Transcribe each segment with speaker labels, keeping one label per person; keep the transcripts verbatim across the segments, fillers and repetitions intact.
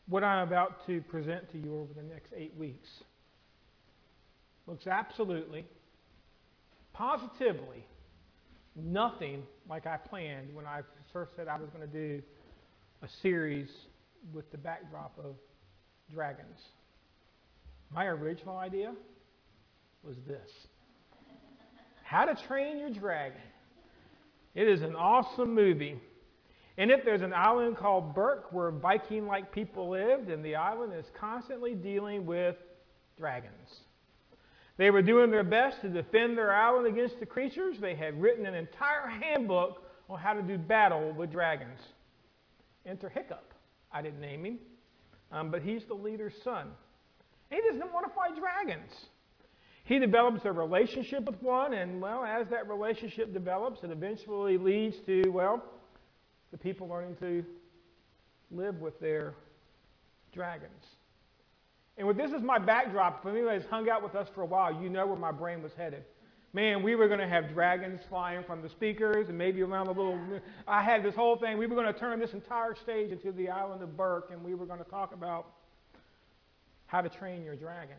Speaker 1: What I'm about to present to you over the next eight weeks looks absolutely, positively, nothing like I planned when I first said I was going to do a series with the backdrop of dragons. My original idea was this: How to Train Your Dragon. It is an awesome movie. In it, there's an island called Berk where Viking-like people lived, and the island is constantly dealing with dragons. They were doing their best to defend their island against the creatures. They had written an entire handbook on how to do battle with dragons. Enter Hiccup. I didn't name him, um, but he's the leader's son. He doesn't want to fight dragons. He develops a relationship with one, and, well, as that relationship develops, it eventually leads to, well, the people learning to live with their dragons. And with this as my backdrop, if anybody's hung out with us for a while, you know where my brain was headed. Man, we were going to have dragons flying from the speakers and maybe around the little... I had this whole thing. We were going to turn this entire stage into the island of Berk, and we were going to talk about how to train your dragon.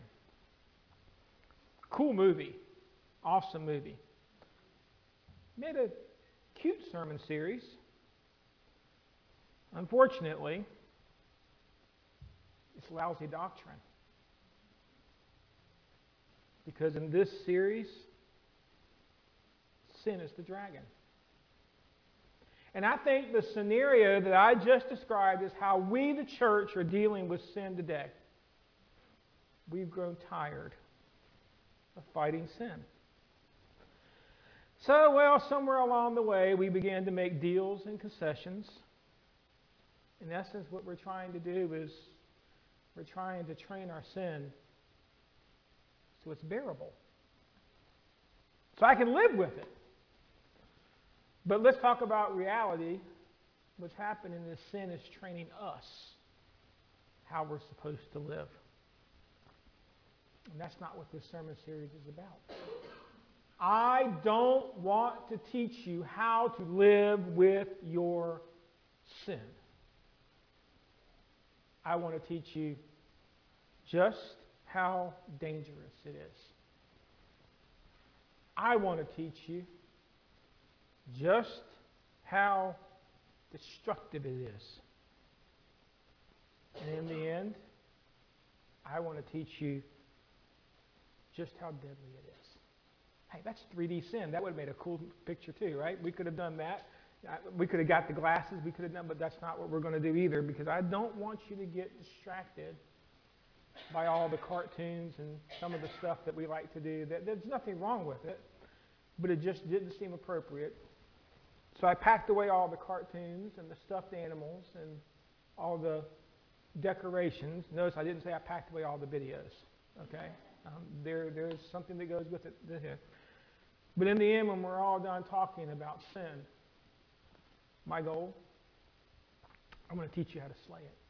Speaker 1: Cool movie. Awesome movie. Made a cute sermon series. Unfortunately, it's lousy doctrine. Because in this series, sin is the dragon. And I think the scenario that I just described is how we, the church, are dealing with sin today. We've grown tired of fighting sin. So, well, somewhere along the way, we began to make deals and concessions. In essence, what we're trying to do is we're trying to train our sin so it's bearable, so I can live with it. But let's talk about reality. What's happening is sin is training us how we're supposed to live. And that's not what this sermon series is about. I don't want to teach you how to live with your sin. I want to teach you just how dangerous it is. I want to teach you just how destructive it is. And in the end, I want to teach you just how deadly it is. Hey, that's three D sin. That would have made a cool picture too, right? We could have done that. We could have got the glasses. We could have done, but that's not what we're going to do either, because I don't want you to get distracted by all the cartoons and some of the stuff that we like to do. There's nothing wrong with it, but it just didn't seem appropriate. So I packed away all the cartoons and the stuffed animals and all the decorations. Notice I didn't say I packed away all the videos, okay? Um, there, there's something that goes with it. But in the end, when we're all done talking about sin, my goal, I'm going to teach you how to slay it.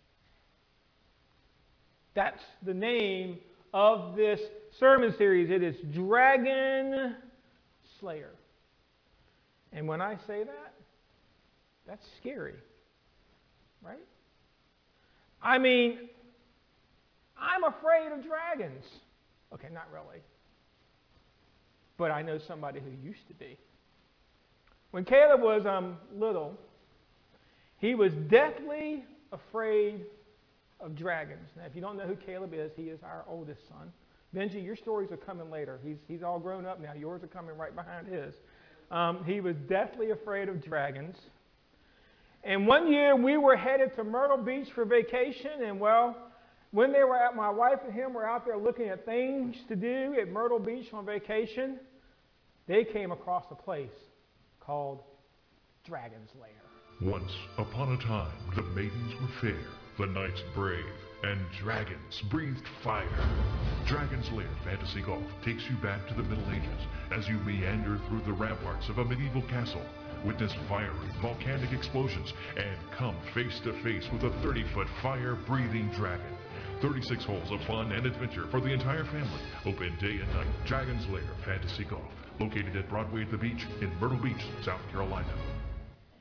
Speaker 1: That's the name of this sermon series. It is Dragon Slayer. And when I say that, that's scary, right? I mean, I'm afraid of dragons. Okay, not really. But I know somebody who used to be. When Caleb was um, little, he was deathly afraid of dragons. Now, if you don't know who Caleb is, he is our oldest son. Benji, your stories are coming later. He's, he's all grown up now. Yours are coming right behind his. Um, he was deathly afraid of dragons. And one year, we were headed to Myrtle Beach for vacation, and, well, when they were out, my wife and him were out there looking at things to do at Myrtle Beach on vacation, they came across a place called Dragon's Lair.
Speaker 2: Once upon a time, the maidens were fair, the knights brave, and dragons breathed fire. Dragon's Lair Fantasy Golf takes you back to the Middle Ages as you meander through the ramparts of a medieval castle, witness fiery volcanic explosions, and come face to face with a thirty-foot fire-breathing dragon. thirty-six holes of fun and adventure for the entire family. Open day and night. Dragon's Lair Fantasy Golf, located at Broadway at the Beach in Myrtle Beach, South Carolina.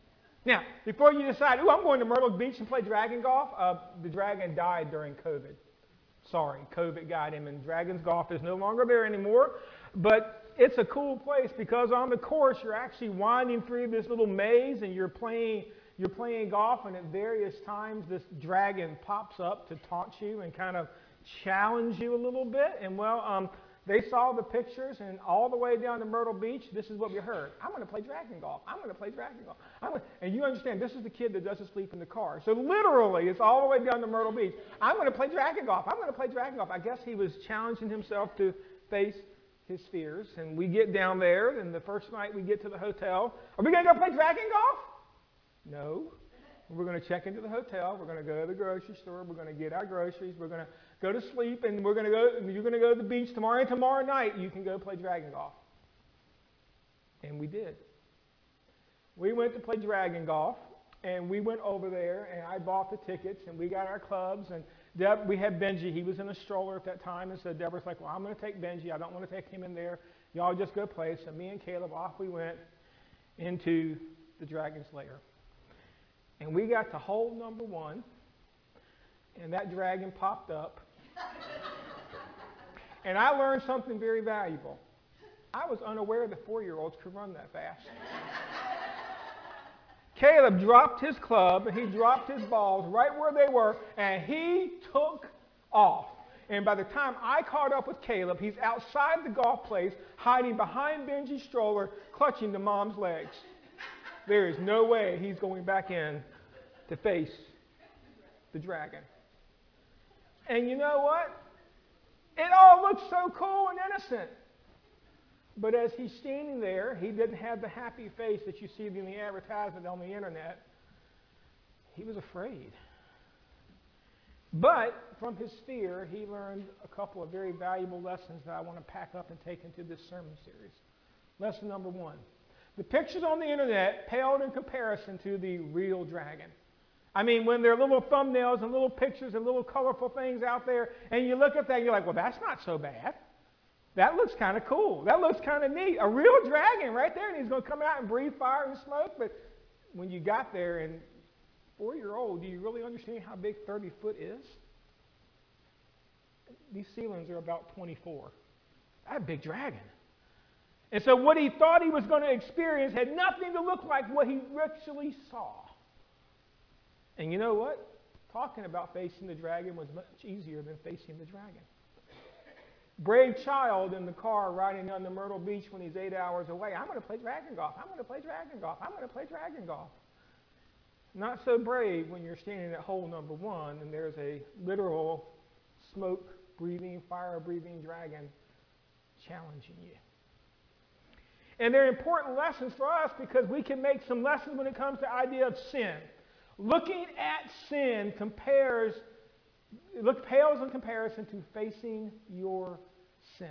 Speaker 1: Now, before you decide, ooh, I'm going to Myrtle Beach and play dragon golf, uh, the dragon died during COVID. Sorry, COVID got him, and Dragons Golf is no longer there anymore. But it's a cool place because on the course, you're actually winding through this little maze, and you're playing, you're playing golf, and at various times, this dragon pops up to taunt you and kind of challenge you a little bit. And well, um, they saw the pictures, and all the way down to Myrtle Beach, this is what we heard. I'm going to play dragon golf. I'm going to play dragon golf. I'm gonna, and you understand, this is the kid that doesn't sleep in the car. So literally, it's all the way down to Myrtle Beach. I'm going to play dragon golf. I'm going to play dragon golf. I guess he was challenging himself to face his fears. And we get down there, and the first night we get to the hotel. Are we going to go play dragon golf? No. We're going to check into the hotel. We're going to go to the grocery store. We're going to get our groceries. We're going to go to sleep, and we're going to go. You're going to go to the beach tomorrow. And tomorrow night, you can go play dragon golf. And we did. We went to play dragon golf, and we went over there, and I bought the tickets, and we got our clubs, and Deb, we had Benji. He was in a stroller at that time, and so Deborah's like, well, I'm going to take Benji. I don't want to take him in there. Y'all just go play. So me and Caleb, off we went into the dragon's lair. And we got to hole number one, and that dragon popped up. And I learned something very valuable. I was unaware that four-year-olds could run that fast. Caleb dropped his club, and he dropped his balls right where they were, and he took off. And by the time I caught up with Caleb, he's outside the golf place, hiding behind Benji's stroller, clutching to Mom's legs. There is no way he's going back in to face the dragon. And you know what? It all looks so cool and innocent. But as he's standing there, he didn't have the happy face that you see in the advertisement on the internet. He was afraid. But from his fear, he learned a couple of very valuable lessons that I want to pack up and take into this sermon series. Lesson number one. The pictures on the internet paled in comparison to the real dragon. I mean, when there are little thumbnails and little pictures and little colorful things out there, and you look at that and you're like, well, that's not so bad. That looks kind of cool. That looks kind of neat. A real dragon right there, and he's going to come out and breathe fire and smoke. But when you got there, and four-year-old, do you really understand how big thirty foot is? These ceilings are about twenty-four. That's a big dragon. And so what he thought he was going to experience had nothing to look like what he actually saw. And you know what? Talking about facing the dragon was much easier than facing the dragon. Brave child in the car riding down to Myrtle Beach when he's eight hours away. I'm going to play dragon golf. I'm going to play dragon golf. I'm going to play dragon golf. Not so brave when you're standing at hole number one and there's a literal smoke-breathing, fire-breathing dragon challenging you. And they're important lessons for us because we can make some lessons when it comes to the idea of sin. Looking at sin compares, look, pales in comparison to facing your sin.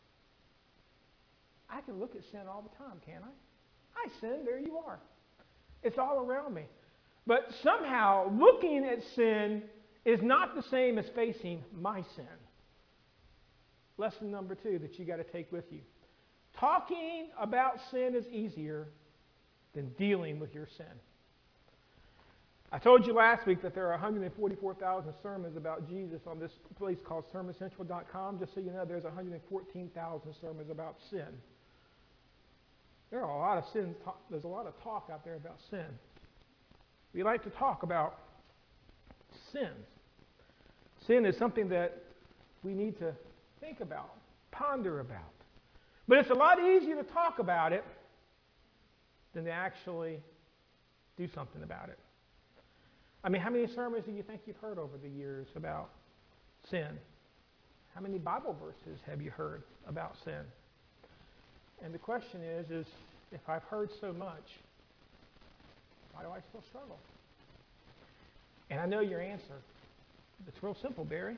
Speaker 1: I can look at sin all the time, can't I? I sin, there you are. It's all around me. But somehow, looking at sin is not the same as facing my sin. Lesson number two that you got to take with you. Talking about sin is easier than dealing with your sin. I told you last week that there are one hundred forty-four thousand sermons about Jesus on this place called sermon central dot com. Just so you know, there's one hundred fourteen thousand sermons about sin. There are a lot of sins. There's a lot of talk out there about sin. We like to talk about sins. Sin is something that we need to think about, ponder about. But it's a lot easier to talk about it than to actually do something about it. I mean, how many sermons do you think you've heard over the years about sin? How many Bible verses have you heard about sin? And the question is, is if I've heard so much, why do I still struggle? And I know your answer. It's real simple, Barry.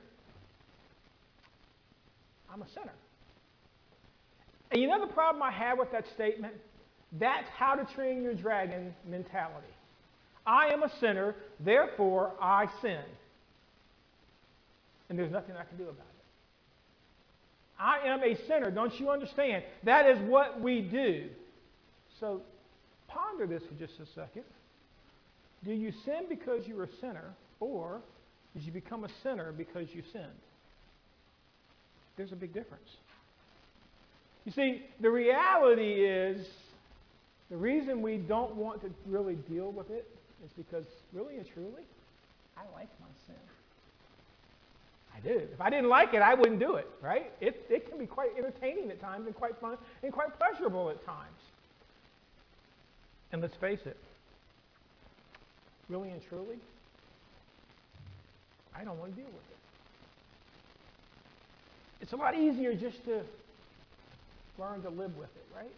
Speaker 1: I'm a sinner. And you know the problem I have with that statement? That's how to train your dragon mentality. I am a sinner, therefore I sin. And there's nothing I can do about it. I am a sinner, don't you understand? That is what we do. So ponder this for just a second. Do you sin because you're a sinner, or did you become a sinner because you sinned? There's a big difference. You see, the reality is, the reason we don't want to really deal with it is because, really and truly, I like my sin. I do. If I didn't like it, I wouldn't do it, right? It, it can be quite entertaining at times and quite fun and quite pleasurable at times. And let's face it, really and truly, I don't want to deal with it. It's a lot easier just to learn to live with it, right?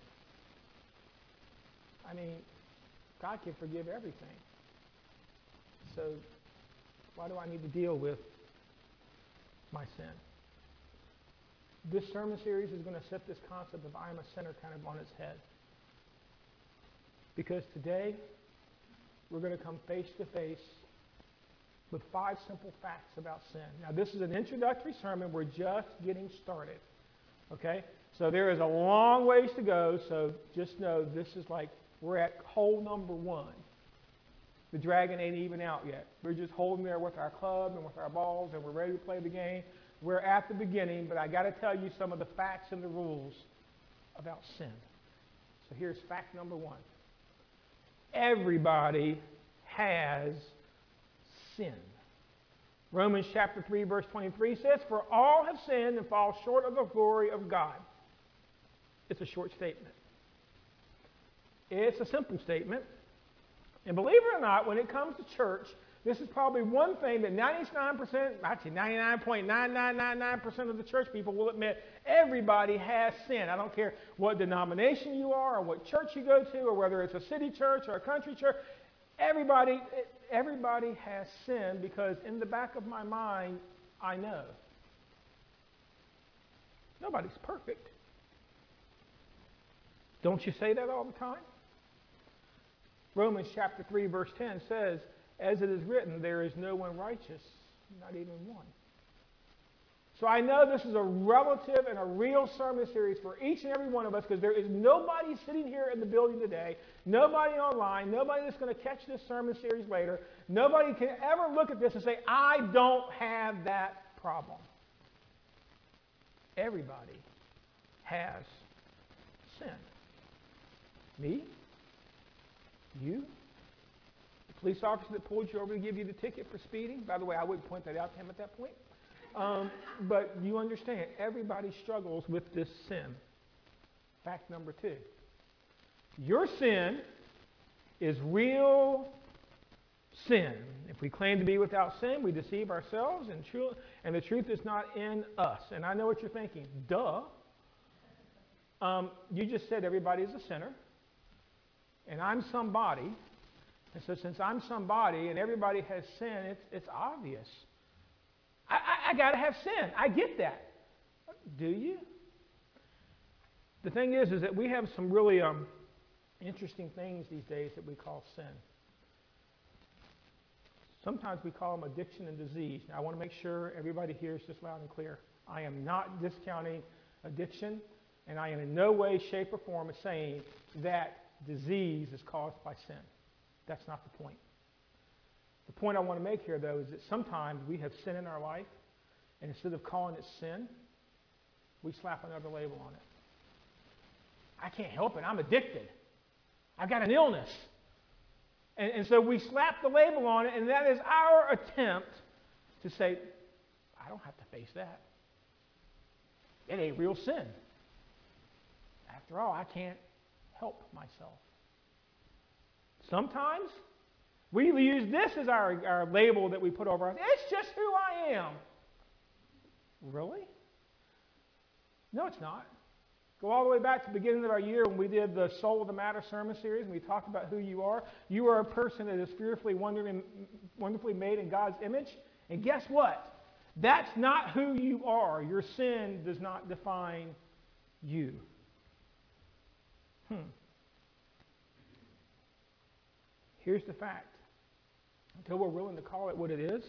Speaker 1: I mean, God can forgive everything. So why do I need to deal with my sin? This sermon series is going to set this concept of I am a sinner kind of on its head. Because today, we're going to come face to face with five simple facts about sin. Now, this is an introductory sermon. We're just getting started. Okay? So there is a long ways to go, so just know this is like we're at hole number one. The dragon ain't even out yet. We're just holding there with our club and with our balls, and we're ready to play the game. We're at the beginning, but I got to tell you some of the facts and the rules about sin. So here's fact number one. Everybody has sinned. Romans chapter three, verse twenty-three says, "For all have sinned and fall short of the glory of God." It's a short statement. It's a simple statement. And believe it or not, when it comes to church, this is probably one thing that ninety-nine percent, actually ninety-nine point nine nine nine nine percent of the church people will admit. Everybody has sinned. I don't care what denomination you are or what church you go to or whether it's a city church or a country church. Everybody, everybody has sinned because in the back of my mind, I know. Nobody's perfect. Don't you say that all the time? Romans chapter three, verse ten says, "As it is written, there is no one righteous, not even one." So I know this is a relative and a real sermon series for each and every one of us because there is nobody sitting here in the building today, nobody online, nobody that's going to catch this sermon series later, nobody can ever look at this and say, I don't have that problem. Everybody has sinned. Me? You? The police officer that pulled you over to give you the ticket for speeding? By the way, I wouldn't point that out to him at that point. Um, but you understand, everybody struggles with this sin. Fact number two. Your sin is real sin. If we claim to be without sin, we deceive ourselves, and, true, and the truth is not in us. And I know what you're thinking. Duh. Um, you just said everybody's a sinner. And I'm somebody. And so since I'm somebody and everybody has sin, it's, it's obvious. I, I, I got to have sin. I get that. Do you? The thing is, is that we have some really um, interesting things these days that we call sin. Sometimes we call them addiction and disease. Now, I want to make sure everybody hears this loud and clear. I am not discounting addiction, and I am in no way, shape, or form saying that disease is caused by sin. That's not the point. The point I want to make here, though, is that sometimes we have sin in our life, and instead of calling it sin, we slap another label on it. I can't help it. I'm addicted. I've got an illness. And, and so we slap the label on it, and that is our attempt to say, I don't have to face that. It ain't real sin. After all, I can't help myself. Sometimes we use this as our, our label that we put over us. It's just who I am. Really? No, it's not. Go all the way back to the beginning of our year when we did the Soul of the Matter sermon series and we talked about who you are. You are a person that is fearfully, wonderfully made in God's image. And guess what? That's not who you are. Your sin does not define you. Hmm. Here's the fact. Until we're willing to call it what it is,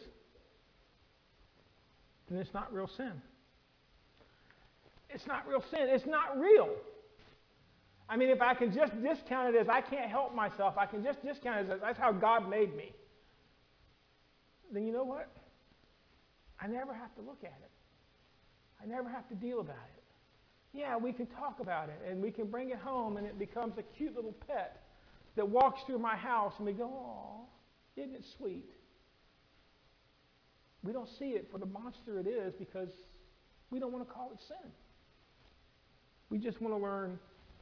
Speaker 1: then it's not real sin. It's not real sin. It's not real. I mean, if I can just discount it as I can't help myself, I can just discount it as that's how God made me, then you know what? I never have to look at it. I never have to deal about it. Yeah, we can talk about it, and we can bring it home, and it becomes a cute little pet that walks through my house, and we go, "Aw, isn't it sweet?" We don't see it for the monster it is because we don't want to call it sin. We just want to learn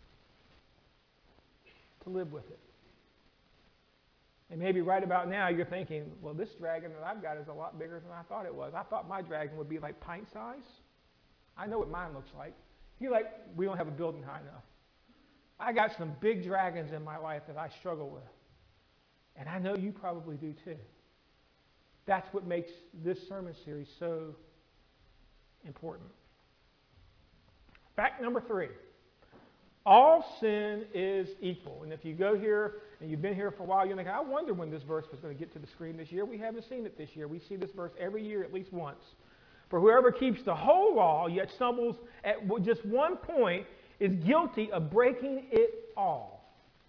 Speaker 1: to live with it. And maybe right about now you're thinking, well, this dragon that I've got is a lot bigger than I thought it was. I thought my dragon would be like pint size. I know what mine looks like. You're like, we don't have a building high enough. I got some big dragons in my life that I struggle with. And I know you probably do too. That's what makes this sermon series so important. Fact number three. All sin is equal. And if you go here and you've been here for a while, you're thinking, I wonder when this verse was going to get to the screen this year. We haven't seen it this year. We see this verse every year at least once. For whoever keeps the whole law yet stumbles at just one point is guilty of breaking it all.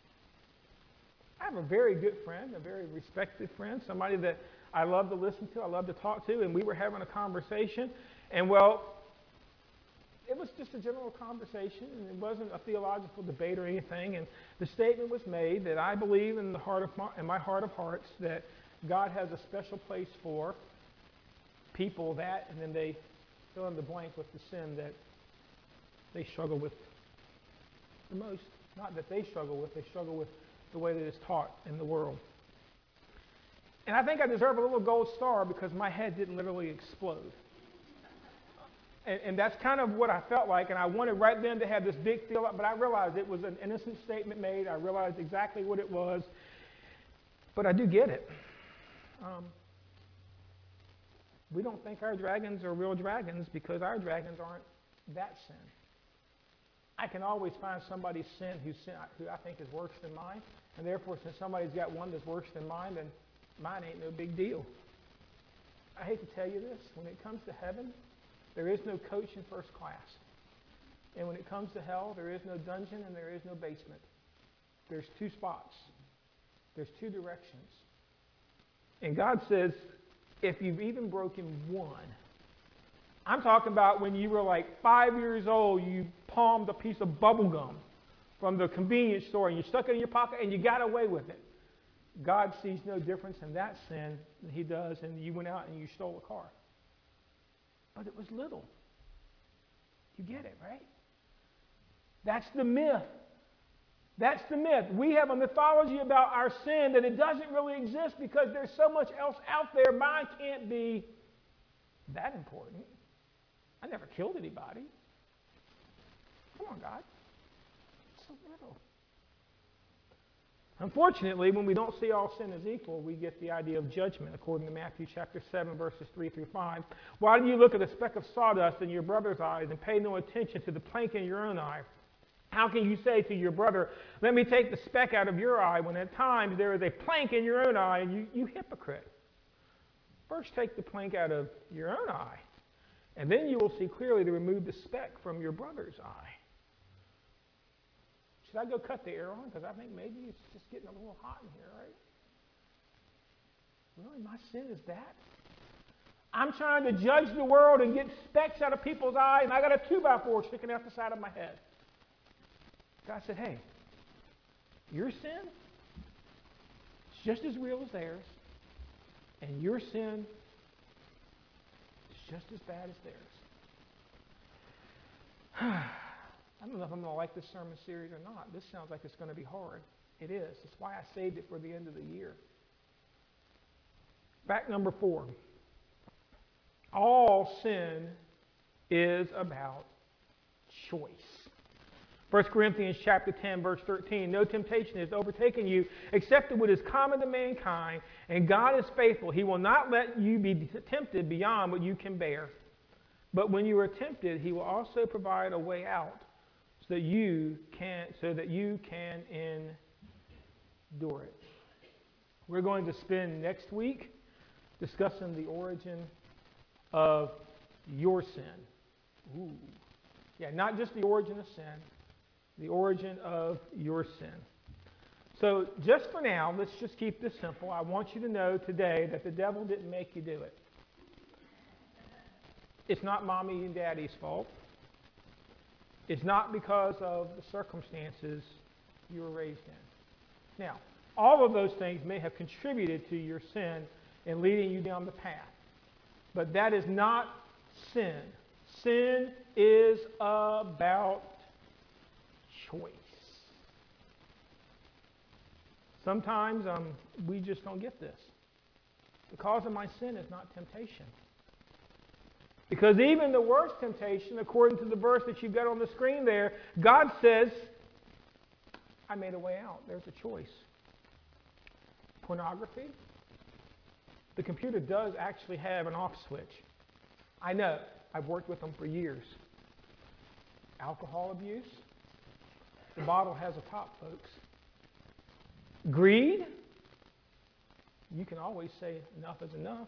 Speaker 1: I have a very good friend, a very respected friend, somebody that I love to listen to, I love to talk to, and we were having a conversation. And well, it was just a general conversation, and it wasn't a theological debate or anything. And the statement was made that I believe in the heart of my, in my heart of hearts that God has a special place for people that, and then they fill in the blank with the sin that they struggle with the most. Not that they struggle with, they struggle with the way that it's taught in the world. And I think I deserve a little gold star because my head didn't literally explode. And, and that's kind of what I felt like, and I wanted right then to have this big feel up, but I realized it was an innocent statement made. I realized exactly what it was, but I do get it. Um, we don't think our dragons are real dragons because our dragons aren't that sin. I can always find somebody's sin who's sin who I think is worse than mine, and therefore, since somebody's got one that's worse than mine, then mine ain't no big deal. I hate to tell you this, when it comes to heaven, there is no coach in first class. And when it comes to hell, there is no dungeon and there is no basement. There's two spots. There's two directions. And God says, if you've even broken one, I'm talking about when you were like five years old, you palmed a piece of bubble gum from the convenience store and you stuck it in your pocket and you got away with it. God sees no difference in that sin than he does, and you went out and you stole a car. But it was little. You get it, right? That's the myth. That's the myth. We have a mythology about our sin that it doesn't really exist because there's so much else out there. Mine can't be that important. I never killed anybody. Come on, God. It's so little. Unfortunately, when we don't see all sin as equal, we get the idea of judgment, according to Matthew chapter seven, verses three through five. Why do you look at a speck of sawdust in your brother's eyes and pay no attention to the plank in your own eye? How can you say to your brother, let me take the speck out of your eye, when at times there is a plank in your own eye, and you, you hypocrite? First take the plank out of your own eye, and then you will see clearly to remove the speck from your brother's eye. Should I go cut the air on? Because I think maybe it's just getting a little hot in here, right? Really, my sin is that? I'm trying to judge the world and get specks out of people's eyes, and I got a two by four sticking out the side of my head. God said, hey, your sin is just as real as theirs, and your sin is just as bad as theirs. I don't know if I'm going to like this sermon series or not. This sounds like it's going to be hard. It is. That's why I saved it for the end of the year. Fact number four. All sin is about choice. First Corinthians chapter ten, verse thirteen. No temptation has overtaken you except what is common to mankind, and God is faithful. He will not let you be tempted beyond what you can bear. But when you are tempted, he will also provide a way out so that you can, so that you can endure it. We're going to spend next week discussing the origin of your sin. Ooh. Yeah, not just the origin of sin, The origin of your sin. So just for now, let's just keep this simple. I want you to know today that the devil didn't make you do it. It's not mommy and daddy's fault. It's not because of the circumstances you were raised in. Now, all of those things may have contributed to your sin and leading you down the path. But that is not sin. Sin is about choice. Sometimes um, we just don't get this. The cause of my sin is not temptation. Because even the worst temptation, according to the verse that you've got on the screen there, God says, I made a way out. There's a choice. Pornography. The computer does actually have an off switch. I know. I've worked with them for years. Alcohol abuse. The bottle has a top, folks. Greed. You can always say enough is enough.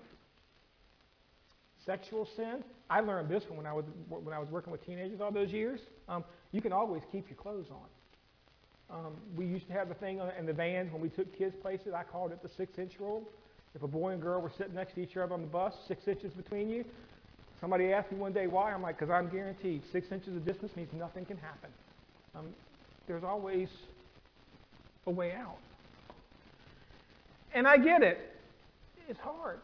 Speaker 1: Sexual sin. I learned this one when I was when I was working with teenagers all those years. Um, you can always keep your clothes on. Um, we used to have the thing in the vans when we took kids places. I called it the six-inch rule. If a boy and girl were sitting next to each other on the bus, six inches between you, somebody asked me one day why. I'm like, because I'm guaranteed six inches of distance means nothing can happen. Um, there's always a way out. And I get it. It's hard.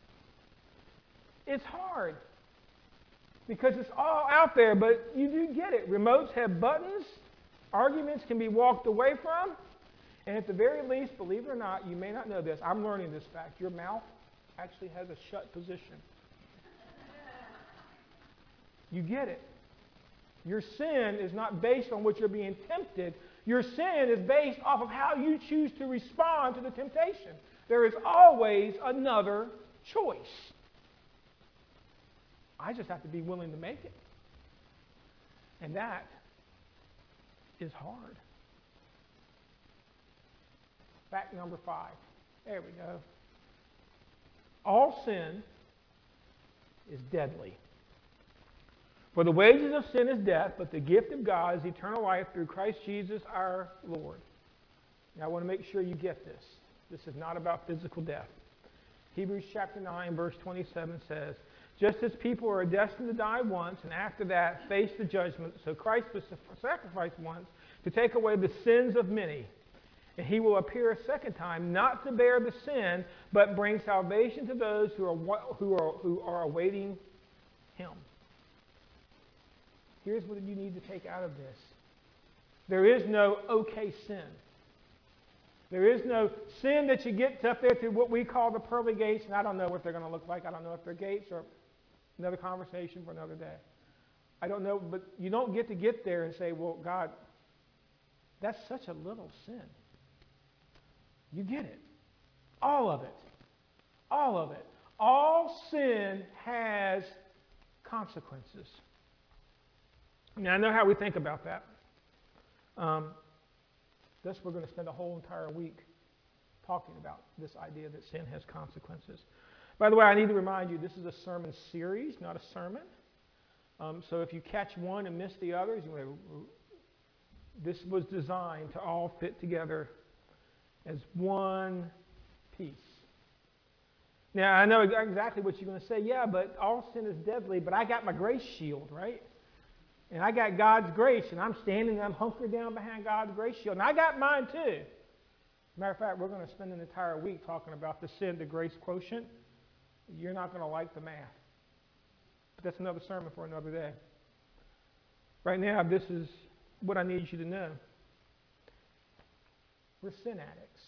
Speaker 1: It's hard. Because it's all out there, but you do get it. Remotes have buttons. Arguments can be walked away from. And at the very least, believe it or not, you may not know this. I'm learning this fact. Your mouth actually has a shut position. You get it. Your sin is not based on what you're being tempted. Your sin is based off of how you choose to respond to the temptation. There is always another choice. I just have to be willing to make it. And that is hard. Fact number five. There we go. All sin is deadly. For the wages of sin is death, but the gift of God is eternal life through Christ Jesus our Lord. Now I want to make sure you get this. This is not about physical death. Hebrews chapter nine, verse twenty-seven says, just as people are destined to die once, and after that face the judgment, so Christ was sacrificed once to take away the sins of many. And he will appear a second time, not to bear the sin, but bring salvation to those who are, who are, who are awaiting him. Here's what you need to take out of this. There is no okay sin. There is no sin that you get up there through what we call the pearly gates, and I don't know what they're going to look like. I don't know if they're gates or another conversation for another day. I don't know, but you don't get to get there and say, well, God, that's such a little sin. You get it. All of it. All of it. All sin has consequences. Now, I know how we think about that. Um, this we're going to spend a whole entire week talking about this idea that sin has consequences. By the way, I need to remind you, this is a sermon series, not a sermon. Um, so if you catch one and miss the others, you know, this was designed to all fit together as one piece. Now, I know exactly what you're going to say. Yeah, but all sin is deadly, but I got my grace shield, right? And I got God's grace, and I'm standing and I'm hunkered down behind God's grace shield. And I got mine too. Matter of fact, we're going to spend an entire week talking about the sin to grace quotient. You're not going to like the math. But that's another sermon for another day. Right now, this is what I need you to know. We're sin addicts.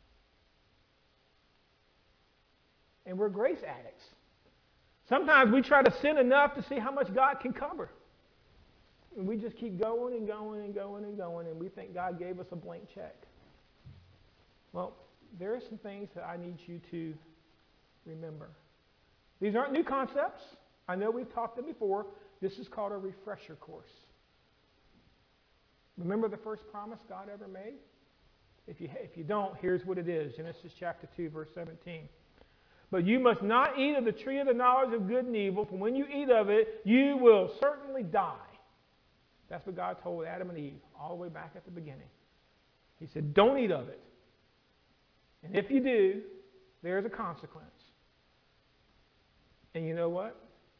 Speaker 1: And we're grace addicts. Sometimes we try to sin enough to see how much God can cover. And we just keep going and going and going and going, and we think God gave us a blank check. Well, there are some things that I need you to remember. These aren't new concepts. I know we've taught them before. This is called a refresher course. Remember the first promise God ever made? If you, if you don't, here's what it is. Genesis chapter two, verse seventeen. But you must not eat of the tree of the knowledge of good and evil, for when you eat of it, you will certainly die. That's what God told Adam and Eve all the way back at the beginning. He said, don't eat of it. And if you do, there's a consequence. And you know what?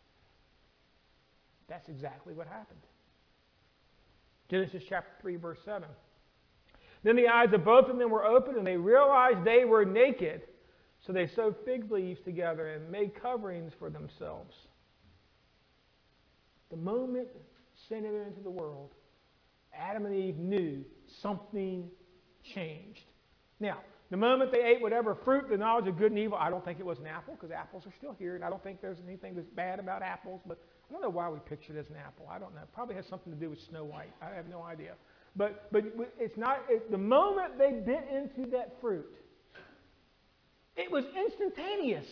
Speaker 1: That's exactly what happened. Genesis chapter three, verse seven. Then the eyes of both of them were opened, and they realized they were naked. So they sewed fig leaves together and made coverings for themselves. The moment sin entered into the world, Adam and Eve knew something changed. Now, the moment they ate whatever fruit, the knowledge of good and evil, I don't think it was an apple, because apples are still here, and I don't think there's anything that's bad about apples, but I don't know why we picture it as an apple. I don't know. It probably has something to do with Snow White. I have no idea. But but it's not, it, the moment they bit into that fruit, it was instantaneous.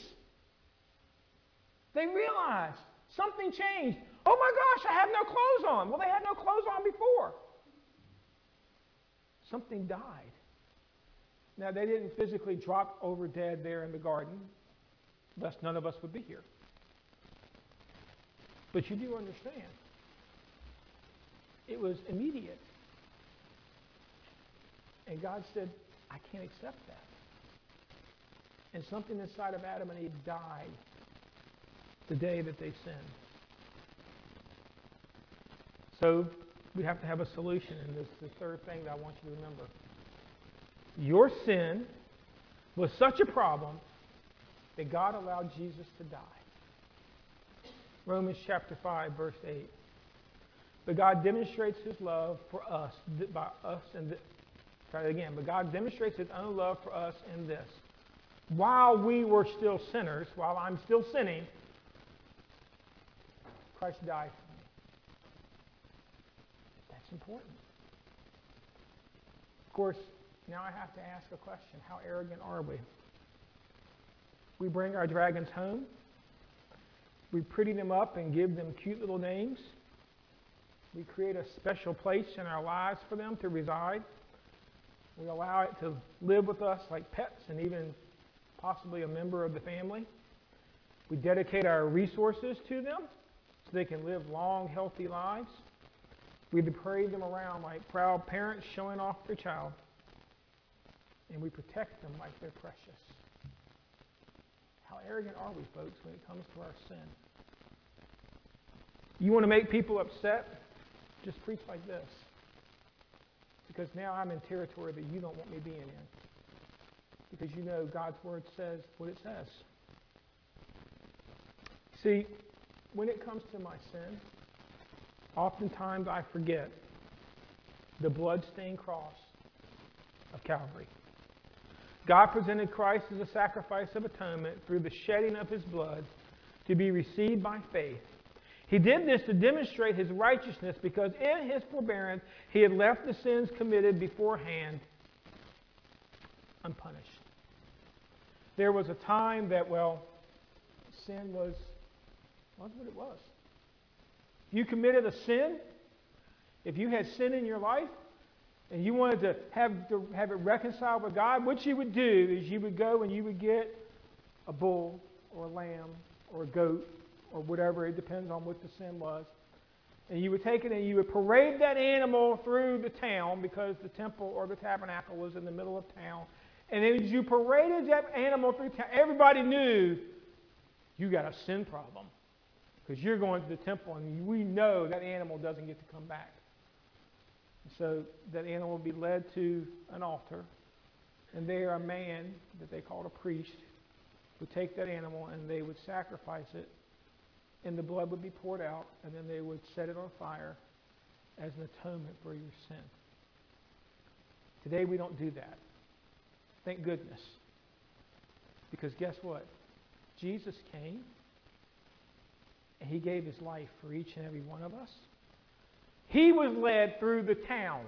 Speaker 1: They realized something changed. Oh my gosh, I have no clothes on. Well, they had no clothes on before. Something died. Now, they didn't physically drop over dead there in the garden, thus none of us would be here. But you do understand, it was immediate. And God said, I can't accept that. And something inside of Adam and Eve died the day that they sinned. So we have to have a solution, and this is the third thing that I want you to remember. Your sin was such a problem that God allowed Jesus to die. Romans chapter five, verse eight. But God demonstrates his love for us, by us, and th- try it again. But God demonstrates his own love for us in this. While we were still sinners, while I'm still sinning, Christ died for me. That's important. Of course, now I have to ask a question. How arrogant are we? We bring our dragons home. We pretty them up and give them cute little names. We create a special place in our lives for them to reside. We allow it to live with us like pets and even possibly a member of the family. We dedicate our resources to them so they can live long, healthy lives. We parade them around like proud parents showing off their child. And we protect them like they're precious. How arrogant are we, folks, when it comes to our sin? You want to make people upset? Just preach like this. Because now I'm in territory that you don't want me being in. Because you know God's Word says what it says. See, when it comes to my sin, oftentimes I forget the blood-stained cross of Calvary. God presented Christ as a sacrifice of atonement through the shedding of his blood to be received by faith. He did this to demonstrate his righteousness because in his forbearance he had left the sins committed beforehand unpunished. There was a time that, well, sin was, was what it was. If you committed a sin, if you had sin in your life, and you wanted to have, to have it reconciled with God, what you would do is you would go and you would get a bull or a lamb or a goat or whatever, it depends on what the sin was. And you would take it and you would parade that animal through the town because the temple or the tabernacle was in the middle of town. And as you paraded that animal through town, everybody knew you got a sin problem because you're going to the temple and we know that animal doesn't get to come back. So that animal would be led to an altar, and there a man that they called a priest would take that animal and they would sacrifice it, and the blood would be poured out, and then they would set it on fire as an atonement for your sin. Today we don't do that. Thank goodness. Because guess what? Jesus came, and he gave his life for each and every one of us. He was led through the town.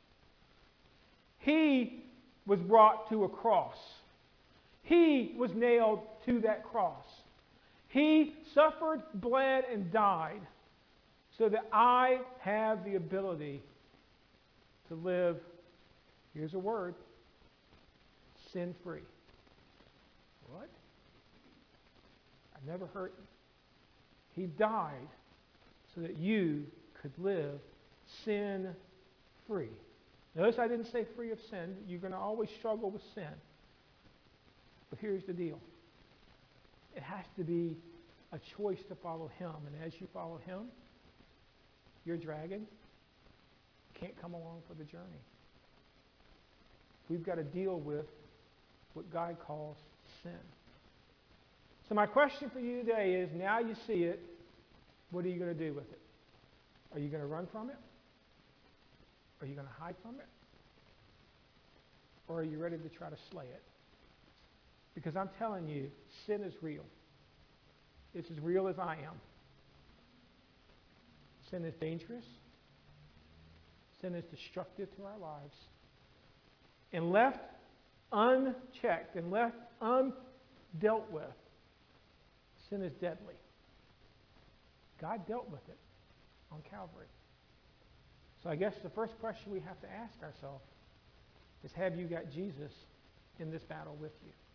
Speaker 1: He was brought to a cross. He was nailed to that cross. He suffered, bled, and died so that I have the ability to live, here's a word, sin-free. What? I never heard it. He died so that you could live sin free. Notice I didn't say free of sin. You're going to always struggle with sin. But here's the deal. It has to be a choice to follow him. And as you follow him, your dragon can't come along for the journey. We've got to deal with what God calls sin. So my question for you today is, now you see it, what are you going to do with it? Are you going to run from it? Are you going to hide from it? Or are you ready to try to slay it? Because I'm telling you, sin is real. It's as real as I am. Sin is dangerous. Sin is destructive to our lives. And left unchecked and left undealt with, sin is deadly. God dealt with it on Calvary. So I guess the first question we have to ask ourselves is, have you got Jesus in this battle with you?